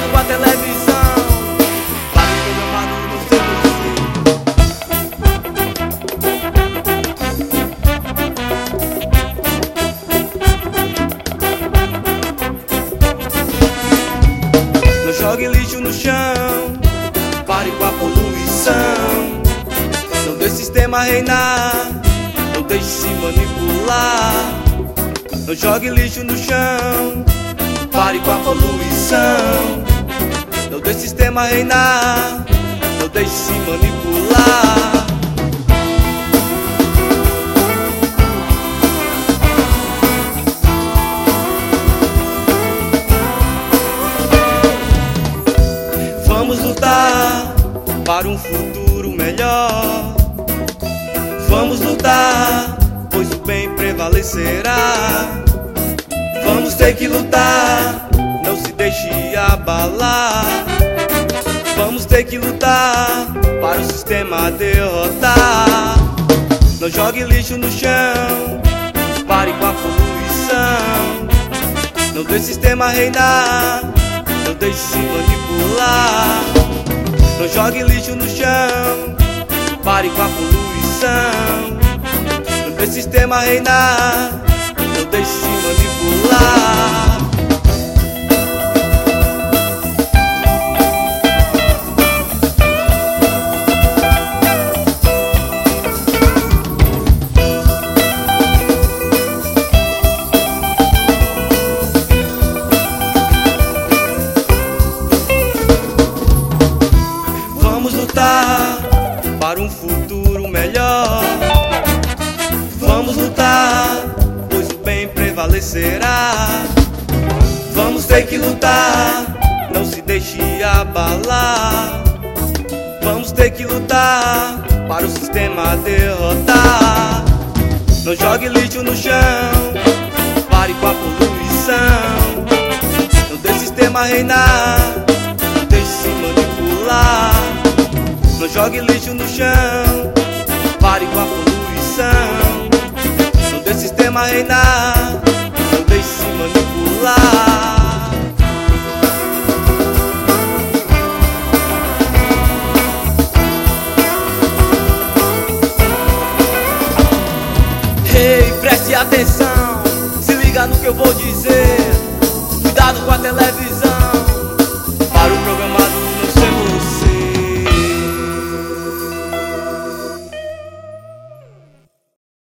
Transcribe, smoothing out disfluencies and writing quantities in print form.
com a televisão. Para o programado no seu Não jogue lixo no chão, pare com a poluição. Não deixe o sistema reinar, não deixe se manipular. Não jogue lixo no chão, pare com a poluição. Não deixe o sistema reinar, não deixe se manipular. Vamos lutar para um futuro melhor. Vamos lutar, pois o bem prevalecerá. Vamos ter que lutar, não se deixe abalar. Vamos ter que lutar para o sistema derrotar. Não jogue lixo no chão, pare com a poluição. Não deixe o sistema reinar, não deixe se manipular. Não jogue lixo no chão, pare com a poluição. Não deixe o sistema reinar, não deixe se manipular. Vamos lutar para um futuro melhor. Vamos lutar, pois o bem prevalecerá. Vamos ter que lutar, não se deixe abalar. Vamos ter que lutar para o sistema derrotar. Não jogue lixo no chão, pare com a poluição. Não deixe o sistema reinar, não deixe se manipular. Não jogue lixo no chão, pare com a poluição. Não deixe o sistema reinar, não deixe se manipular. Ei, preste atenção, se liga no que eu vou dizer. Cuidado com a televisão.